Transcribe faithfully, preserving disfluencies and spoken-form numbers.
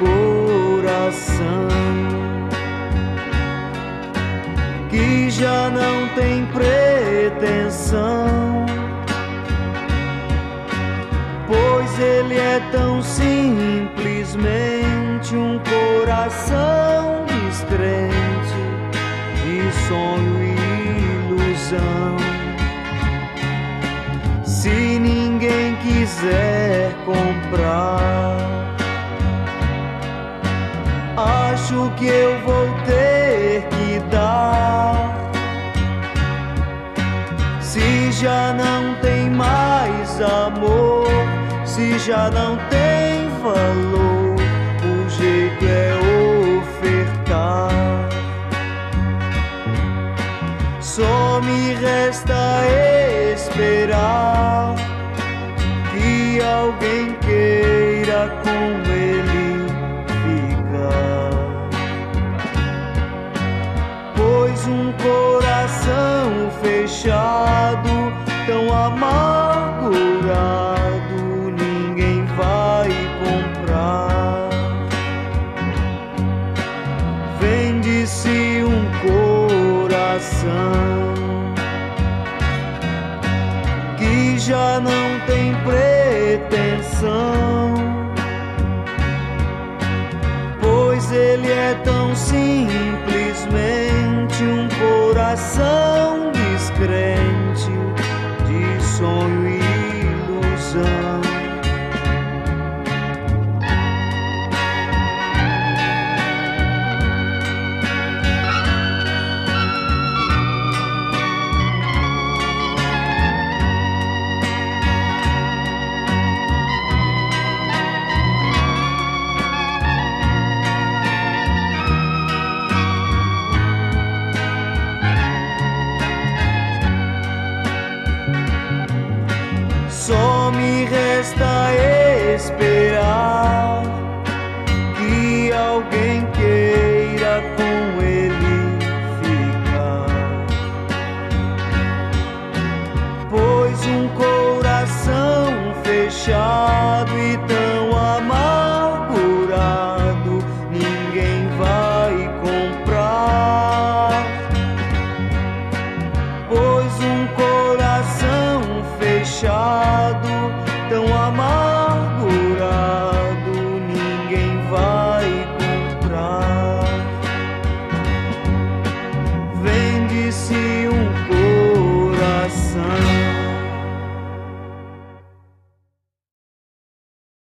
coração que já não tem pretensão, pois ele é tão simplesmente um coração descrente de sonho e ilusão. Se ninguém quiser comprar, acho que eu vou ter que dar. Se já não tem mais amor, se já não tem valor, o jeito é ofertar. Só me resta esperar que alguém queira com ele ficar, pois um coração fechado, tão amargurado, ninguém vai comprar. Vende-se um coração que já não tem pretensão, pois ele é tão simplesmente um coração descrente de sonho e ilusão. Só me resta esperar